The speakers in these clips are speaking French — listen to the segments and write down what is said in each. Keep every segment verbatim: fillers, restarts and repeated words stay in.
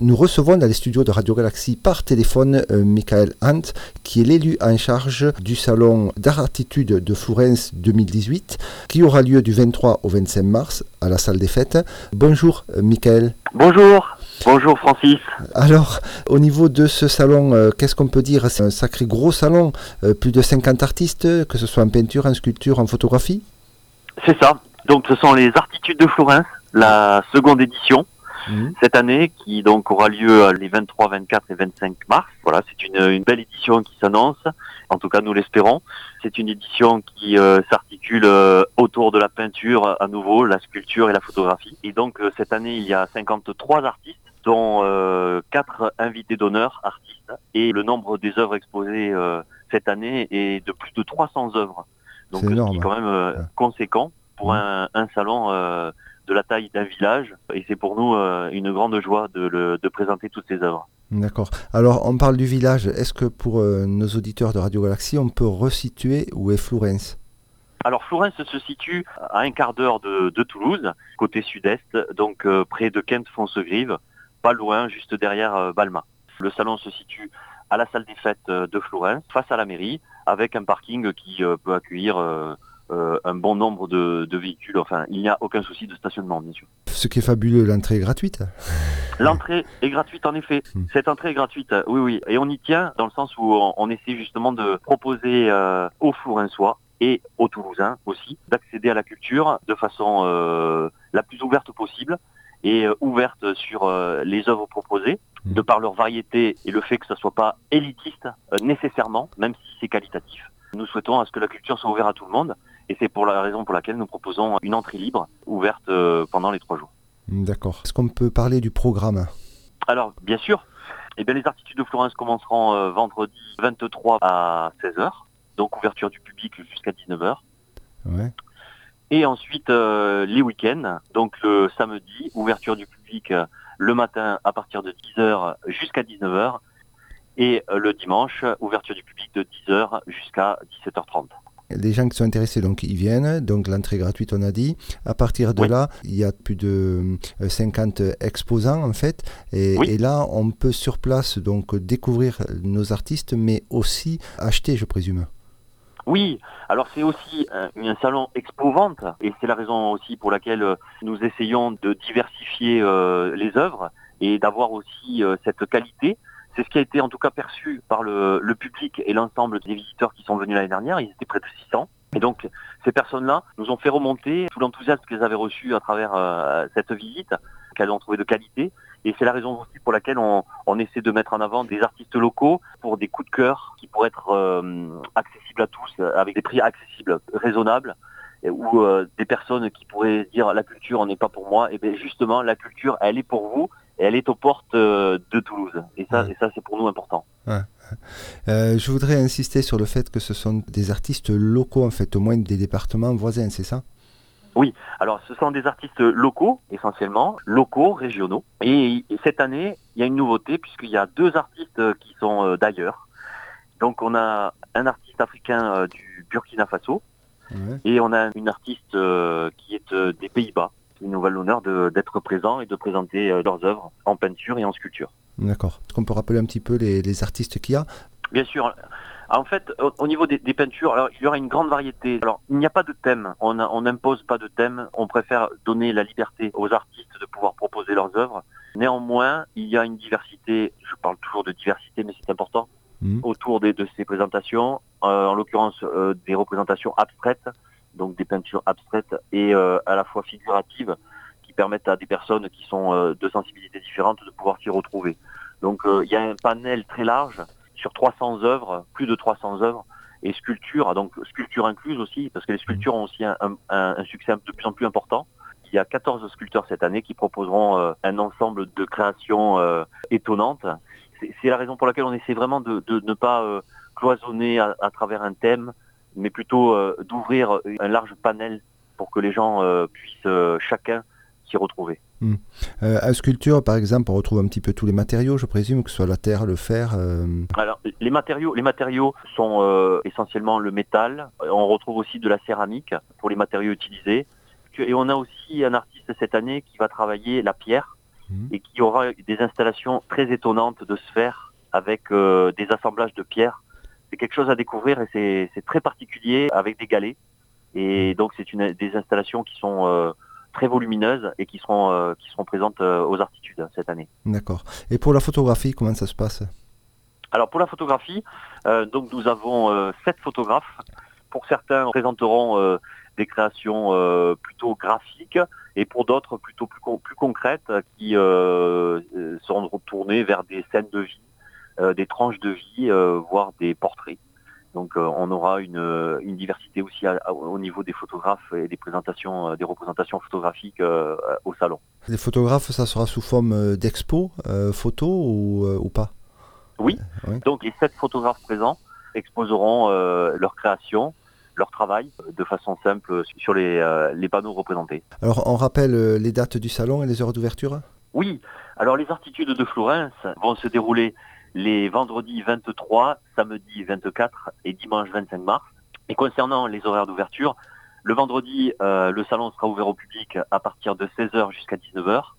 Nous recevons dans les studios de Radio Galaxie par téléphone euh, Michael Hunt, qui est l'élu en charge du salon d'art attitude de Flourenç deux mille dix-huit, qui aura lieu du vingt-trois au vingt-cinq mars à la salle des fêtes. Bonjour euh, Michael. Bonjour. Bonjour Francis. Alors, au niveau de ce salon, euh, qu'est-ce qu'on peut dire? C'est un sacré gros salon, euh, plus de cinquante artistes, que ce soit en peinture, en sculpture, en photographie. C'est ça. Donc ce sont les Artitudes de Flourenç, la seconde édition. Mmh. Cette année, qui donc aura lieu les vingt-trois, vingt-quatre et vingt-cinq mars. Voilà, c'est une, une belle édition qui s'annonce. En tout cas, nous l'espérons. C'est une édition qui euh, s'articule euh, autour de la peinture, à nouveau, la sculpture et la photographie. Et donc, euh, cette année, il y a cinquante-trois artistes, dont euh, quatre invités d'honneur artistes. Et le nombre des œuvres exposées euh, cette année est de plus de trois cents œuvres. Donc, c'est énorme. Ce qui est quand même euh, ouais. conséquent pour mmh. un, un salon euh, de la taille d'un village, et c'est pour nous euh, une grande joie de, le, de présenter toutes ces œuvres. D'accord. Alors, on parle du village. Est-ce que pour euh, nos auditeurs de Radio Galaxie, on peut resituer où est Flourenç? Alors, Flourenç se situe à un quart d'heure de, de Toulouse, côté sud-est, donc euh, près de Kent-Foncegrive, pas loin, juste derrière euh, Balma. Le salon se situe à la salle des fêtes de Flourenç, face à la mairie, avec un parking qui euh, peut accueillir euh, Euh, un bon nombre de, de véhicules. Enfin, il n'y a aucun souci de stationnement, bien sûr. Ce qui est fabuleux, l'entrée est gratuite. L'entrée est gratuite, en effet. Mmh. Cette entrée est gratuite, oui, oui. Et on y tient dans le sens où on, on essaie justement de proposer euh, aux Flourençois et aux Toulousains aussi d'accéder à la culture de façon euh, la plus ouverte possible et euh, ouverte sur euh, les œuvres proposées, mmh. de par leur variété et le fait que ça ne soit pas élitiste euh, nécessairement, même si c'est qualitatif. Nous souhaitons à ce que la culture soit ouverte à tout le monde, et c'est pour la raison pour laquelle nous proposons une entrée libre, ouverte euh, pendant les trois jours. D'accord. Est-ce qu'on peut parler du programme? Alors, bien sûr. Eh bien, les Artitudes de Flourenç commenceront euh, vendredi vingt-trois à seize heures, donc ouverture du public jusqu'à dix-neuf heures. Ouais. Et ensuite, euh, les week-ends, donc le samedi, ouverture du public euh, le matin à partir de dix heures jusqu'à dix-neuf heures. Et le dimanche, ouverture du public de dix heures jusqu'à dix-sept heures trente. Les gens qui sont intéressés, donc ils viennent, donc l'entrée gratuite on a dit. À partir de oui. là, il y a plus de cinquante exposants en fait. Et, oui. et là, on peut sur place donc découvrir nos artistes, mais aussi acheter, je présume. Oui, alors c'est aussi un, un salon expo-vente, et c'est la raison aussi pour laquelle nous essayons de diversifier euh, les œuvres et d'avoir aussi euh, cette qualité. C'est ce qui a été en tout cas perçu par le, le public et l'ensemble des visiteurs qui sont venus l'année dernière. Ils étaient près de six cents. Et donc, ces personnes-là nous ont fait remonter tout l'enthousiasme qu'elles avaient reçu à travers euh, cette visite, qu'elles ont trouvé de qualité. Et c'est la raison aussi pour laquelle on, on essaie de mettre en avant des artistes locaux pour des coups de cœur qui pourraient être euh, accessibles à tous, avec des prix accessibles, raisonnables, et, ou euh, des personnes qui pourraient dire « la culture n'est pas pour moi ». Et bien justement, la culture, elle est pour vous. Et elle est aux portes euh, de Toulouse. Et ça, ouais. et ça c'est pour nous important. Ouais. Euh, je voudrais insister sur le fait que ce sont des artistes locaux, en fait, au moins des départements voisins, c'est ça? Oui, alors ce sont des artistes locaux, essentiellement, locaux, régionaux. Et, et cette année, il y a une nouveauté, puisqu'il y a deux artistes qui sont euh, d'ailleurs. Donc on a un artiste africain euh, du Burkina Faso, ouais. et on a une artiste euh, qui est euh, des Pays-Bas. Ils nous valent l'honneur de, d'être présents et de présenter euh, leurs œuvres en peinture et en sculpture. D'accord. Est-ce qu'on peut rappeler un petit peu les, les artistes qu'il y a? Bien sûr. En fait, au, au niveau des, des peintures, alors, il y aura une grande variété. Alors, il n'y a pas de thème. On n'impose pas de thème. On préfère donner la liberté aux artistes de pouvoir proposer leurs œuvres. Néanmoins, il y a une diversité. Je parle toujours de diversité, mais c'est important. Mmh. Autour des, de ces présentations, euh, en l'occurrence euh, des représentations abstraites. Donc des peintures abstraites et euh, à la fois figuratives qui permettent à des personnes qui sont euh, de sensibilités différentes de pouvoir s'y retrouver. Donc il euh, y a un panel très large sur trois cents œuvres, plus de trois cents œuvres, et sculptures, donc sculptures incluses aussi, parce que les sculptures ont aussi un, un, un succès de plus en plus important. Il y a quatorze sculpteurs cette année qui proposeront euh, un ensemble de créations euh, étonnantes. C'est, c'est la raison pour laquelle on essaie vraiment de, de ne pas euh, cloisonner à, à travers un thème, mais plutôt euh, d'ouvrir un large panel pour que les gens euh, puissent euh, chacun s'y retrouver. Mmh. Euh, à sculpture, par exemple, on retrouve un petit peu tous les matériaux, je présume, que ce soit la terre, le fer. Euh... Alors, les matériaux, les matériaux sont euh, essentiellement le métal. On retrouve aussi de la céramique pour les matériaux utilisés. Et on a aussi un artiste cette année qui va travailler la pierre. mmh. et qui aura des installations très étonnantes de sphères avec euh, des assemblages de pierres. C'est quelque chose à découvrir et c'est, c'est très particulier avec des galets. Et donc c'est une, des installations qui sont euh, très volumineuses et qui seront, euh, qui seront présentes euh, aux Artitudes cette année. D'accord. Et pour la photographie, comment ça se passe ? Alors pour la photographie, euh, donc nous avons euh, sept photographes. Pour certains, présenteront euh, des créations euh, plutôt graphiques et pour d'autres plutôt plus, con- plus concrètes qui euh, seront retournées vers des scènes de vie, euh, des tranches de vie, euh, voire des portraits. Donc euh, on aura une, une diversité aussi à, à, au niveau des photographes et des présentations, euh, des représentations photographiques euh, au salon. Les photographes, ça sera sous forme d'expo, euh, photo ou, euh, ou pas ? Oui, oui. Donc les sept photographes présents exposeront euh, leurs créations, leur travail, de façon simple sur les, euh, les panneaux représentés. Alors on rappelle euh, les dates du salon et les heures d'ouverture ? Oui, alors les Artitudes de Flourences vont se dérouler les vendredis vingt-trois, samedi vingt-quatre et dimanche vingt-cinq mars. Et concernant les horaires d'ouverture, le vendredi, euh, le salon sera ouvert au public à partir de seize heures jusqu'à dix-neuf heures.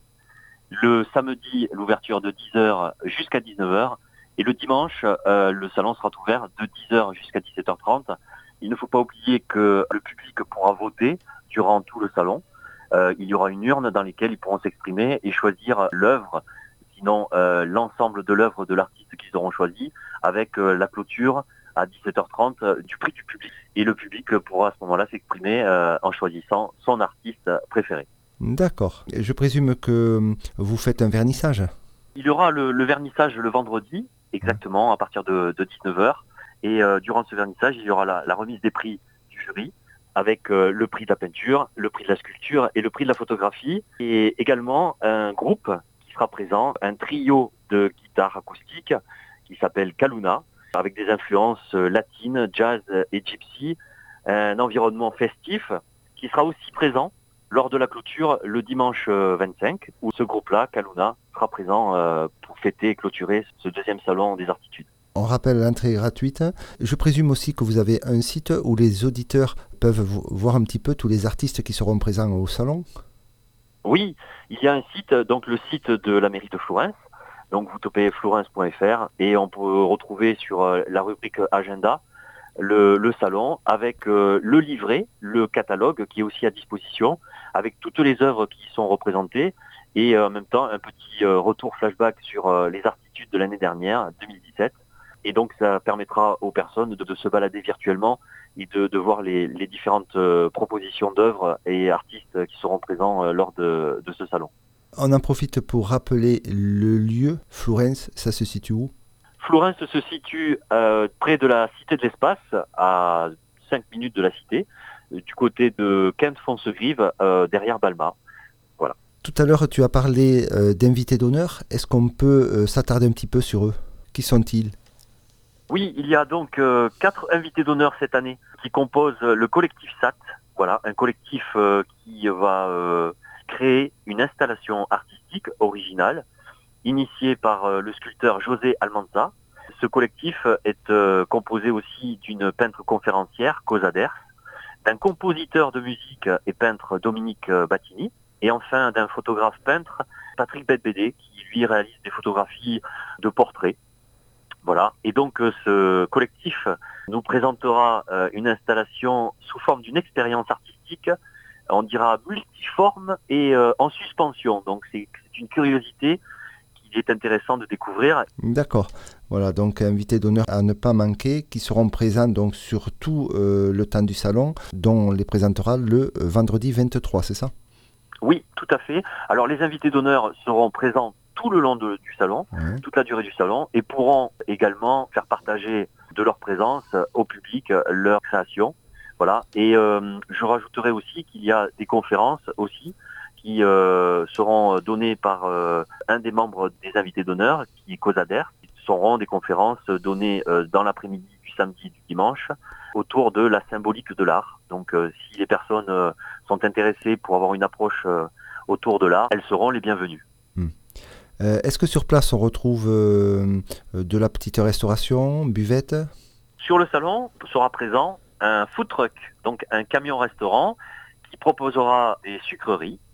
Le samedi, l'ouverture de dix heures jusqu'à dix-neuf heures. Et le dimanche, euh, le salon sera ouvert de dix heures jusqu'à dix-sept heures trente. Il ne faut pas oublier que le public pourra voter durant tout le salon. Euh, il y aura une urne dans laquelle ils pourront s'exprimer et choisir l'œuvre, sinon euh, l'ensemble de l'œuvre de l'artiste qu'ils auront choisi, avec euh, la clôture à dix-sept heures trente euh, du prix du public. Et le public pourra à ce moment-là s'exprimer euh, en choisissant son artiste préféré. D'accord. Je présume que vous faites un vernissage ? Il y aura le, le vernissage le vendredi, exactement, à partir de, de dix-neuf heures. Et euh, durant ce vernissage, il y aura la, la remise des prix du jury, avec euh, le prix de la peinture, le prix de la sculpture et le prix de la photographie. Et également un groupe qui sera présent, un trio de guitare acoustique qui s'appelle Kaluna, avec des influences latines, jazz et gypsy, un environnement festif qui sera aussi présent lors de la clôture le dimanche vingt-cinq, où ce groupe-là, Kaluna, sera présent euh, pour fêter et clôturer ce deuxième salon des Artitudes. On rappelle l'entrée gratuite. Je présume aussi que vous avez un site où les auditeurs peuvent voir un petit peu tous les artistes qui seront présents au salon. Oui, il y a un site, donc le site de la mairie de Flourences. Donc vous tapez flourences point f r et on peut retrouver sur la rubrique agenda le, le salon avec euh, le livret, le catalogue qui est aussi à disposition avec toutes les œuvres qui y sont représentées et euh, en même temps un petit euh, retour flashback sur euh, les Artitudes de l'année dernière, deux mille dix-sept. Et donc ça permettra aux personnes de, de se balader virtuellement et de, de voir les, les différentes euh, propositions d'œuvres et artistes qui seront présents euh, lors de, de ce salon. On en profite pour rappeler le lieu. Flourences, ça se situe où ? Flourences se situe euh, près de la Cité de l'Espace, à cinq minutes de la cité, du côté de Quinte-Foncegrive, euh, derrière Balma. Voilà. Tout à l'heure, tu as parlé euh, d'invités d'honneur. Est-ce qu'on peut euh, s'attarder un petit peu sur eux ? Qui sont-ils ? Oui, il y a donc euh, quatre invités d'honneur cette année qui composent le collectif S A T. Voilà, un collectif euh, qui va euh, créer une installation artistique originale initiée par euh, le sculpteur José Almanza. Ce collectif est euh, composé aussi d'une peintre conférencière, Cosa d'Ers, d'un compositeur de musique et peintre Dominique Battini, et enfin d'un photographe peintre, Patrick Bedbédé, qui lui réalise des photographies de portraits. Voilà. Et donc euh, ce collectif nous présentera euh, une installation sous forme d'une expérience artistique, on dira multiforme et euh, en suspension. Donc c'est, c'est une curiosité qu'il est intéressant de découvrir. D'accord. Voilà, donc invités d'honneur à ne pas manquer, qui seront présents donc sur tout euh, le temps du salon, dont on les présentera le vendredi vingt-trois, c'est ça ? Oui, tout à fait. Alors les invités d'honneur seront présents tout le long de, du salon, ouais. toute la durée du salon, et pourront également faire partager de leur présence au public leur création. Voilà. Et euh, je rajouterai aussi qu'il y a des conférences aussi qui euh, seront données par euh, un des membres des invités d'honneur, qui est Cosa d'Ers. Ce seront des conférences données euh, dans l'après-midi du samedi et du dimanche autour de la symbolique de l'art. Donc euh, si les personnes euh, sont intéressées pour avoir une approche euh, autour de l'art, elles seront les bienvenues. Hmm. Euh, est-ce que sur place on retrouve euh, de la petite restauration, buvette ? Sur le salon sera présent un food truck, donc un camion restaurant qui proposera des sucreries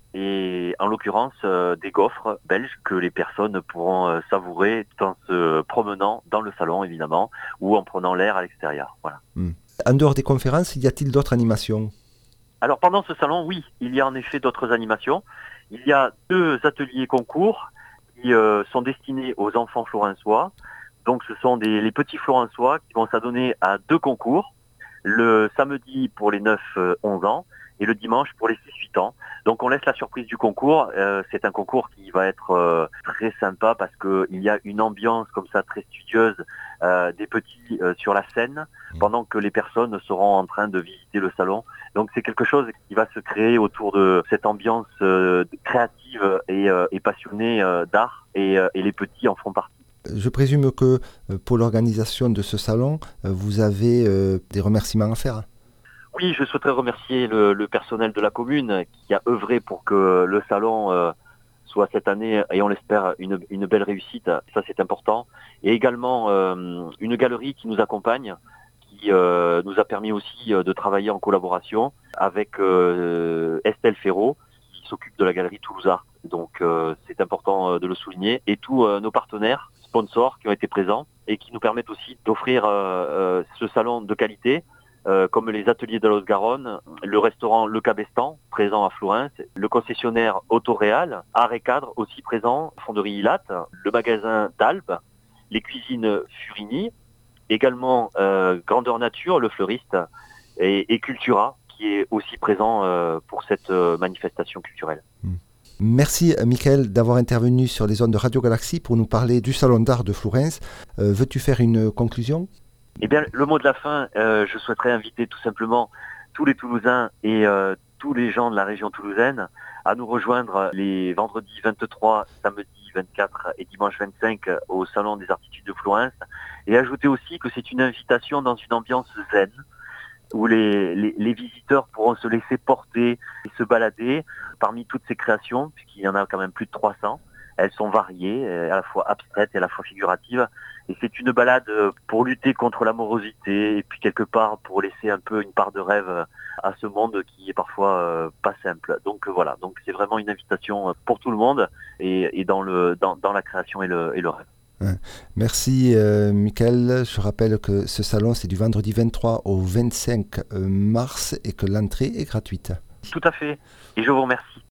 et en l'occurrence euh, des gaufres belges que les personnes pourront euh, savourer tout en se promenant dans le salon évidemment ou en prenant l'air à l'extérieur. Voilà. Hmm. En dehors des conférences, y a-t-il d'autres animations? Alors pendant ce salon, oui, il y a en effet d'autres animations. Il y a deux ateliers concours qui euh, sont destinés aux enfants florençois. Donc ce sont des, les petits florençois qui vont s'adonner à deux concours, le samedi pour les neuf onze ans et le dimanche pour les six huit ans. Donc on laisse la surprise du concours. Euh, c'est un concours qui va être euh, très sympa parce qu'il y a une ambiance comme ça très studieuse euh, des petits euh, sur la scène pendant que les personnes seront en train de visiter le salon. Donc c'est quelque chose qui va se créer autour de cette ambiance euh, créative et, euh, et passionnée euh, d'art et, euh, et les petits en font partie. Je présume que pour l'organisation de ce salon, vous avez euh, des remerciements à faire. Oui, je souhaiterais remercier le, le personnel de la commune qui a œuvré pour que le salon euh, soit cette année, et on l'espère, une, une belle réussite. Ça, c'est important. Et également euh, une galerie qui nous accompagne, qui euh, nous a permis aussi euh, de travailler en collaboration avec euh, Estelle Ferraud, qui s'occupe de la galerie Toulouse Art. Donc euh, c'est important euh, de le souligner. Et tous euh, nos partenaires, sponsors qui ont été présents et qui nous permettent aussi d'offrir euh, euh, ce salon de qualité, euh, comme les ateliers de la Haute-Garonne, le restaurant Le Cabestan, présent à Flourens, le concessionnaire Autoréal, Art et Cadre aussi présent, Fonderie Ilat, le magasin d'Albe, les cuisines Furini, également euh, Grandeur Nature, le fleuriste, et, et Cultura, qui est aussi présent euh, pour cette euh, manifestation culturelle. Mmh. Merci Michael d'avoir intervenu sur les ondes de Radio Galaxie pour nous parler du Salon d'Art de Flourens. Euh, veux-tu faire une conclusion? Eh bien, le mot de la fin, euh, je souhaiterais inviter tout simplement tous les Toulousains et euh, tous les gens de la région toulousaine à nous rejoindre les vendredis vingt-trois, samedi vingt-quatre et dimanche vingt-cinq au Salon des Artitudes de Flourens. Et ajouter aussi que c'est une invitation dans une ambiance zen, où les, les, les visiteurs pourront se laisser porter et se balader parmi toutes ces créations, puisqu'il y en a quand même plus de trois cents. Elles sont variées, à la fois abstraites et à la fois figuratives. Et c'est une balade pour lutter contre l'amorosité et puis quelque part pour laisser un peu une part de rêve à ce monde qui est parfois euh, pas simple. Donc euh, voilà, donc c'est vraiment une invitation pour tout le monde et, et dans, le, dans, dans la création et le, et le rêve. Merci euh, Michael. Je rappelle que ce salon c'est du vendredi vingt-trois au vingt-cinq mars et que l'entrée est gratuite. Tout à fait. Et je vous remercie.